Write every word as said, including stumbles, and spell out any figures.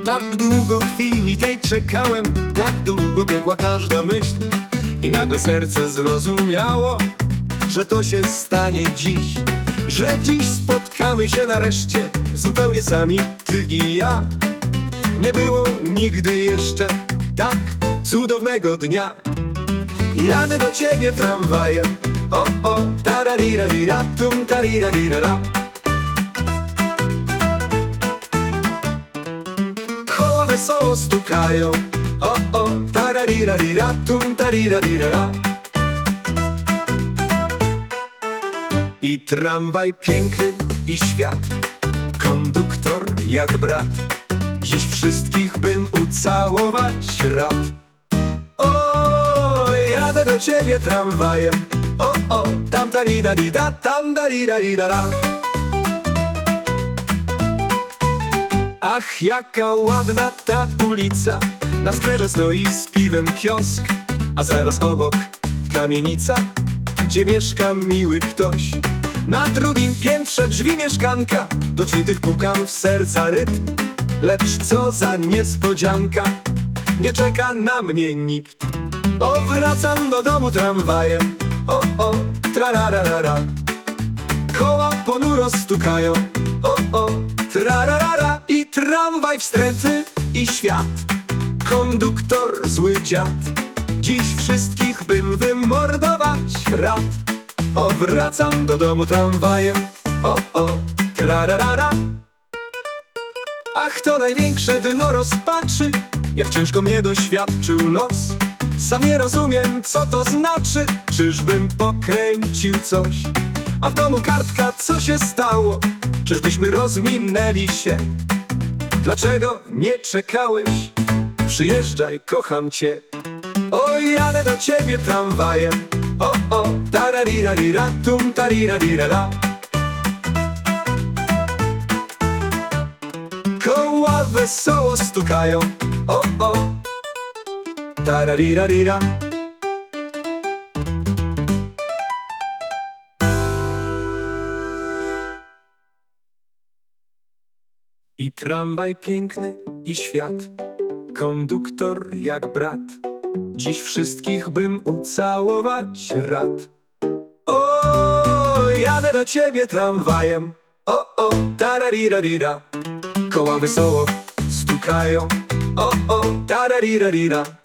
Tak długo chwili tej czekałem, tak długo biegła każda myśl. I nagle serce zrozumiało, że to się stanie dziś. Że dziś spotkamy się nareszcie, zupełnie sami, ty i ja. Nie było nigdy jeszcze tak cudownego dnia. Jadę do ciebie tramwajem, o o, tararirarira, tum tariririra. Koła wesoło stukają, o o, tararirarira, tum tariririra. I tramwaj piękny i świat, konduktor jak brat. Dziś wszystkich bym ucałować rad. O, jadę do ciebie tramwajem, o o, tam darida dida, tam darida dida. Ach, jaka ładna ta ulica, na skwerze stoi z piwem kiosk, a zaraz obok kamienica, gdzie mieszka miły ktoś. Na drugim piętrze drzwi mieszkanka, do czytych pukam w serca rytm. Lecz co za niespodzianka, nie czeka na mnie nikt. O, wracam do domu tramwajem, o o, trararara. Koła ponuro stukają, o o, trararara. I tramwaj wstrętny i świat, konduktor zły dziad. Dziś wszystkich bym wymordować rad. O, wracam do domu tramwajem, o o, trararara. Ach, to największe dno rozpaczy, jak ciężko mnie doświadczył los. Sam nie rozumiem, co to znaczy, czyżbym pokręcił coś. A w domu kartka, co się stało, czyżbyśmy rozminęli się. Dlaczego nie czekałeś? Przyjeżdżaj, kocham cię. O, jadę do ciebie tramwajem, o o, tararirarira, tum tariririra. Koła wesoło stukają, o o, tararirarira. I tramwaj piękny i świat, konduktor jak brat. Dziś wszystkich bym ucałować rad. O, jadę do ciebie tramwajem, o o, tararirarira. Koła wesoło stukają, o o, tararirarira.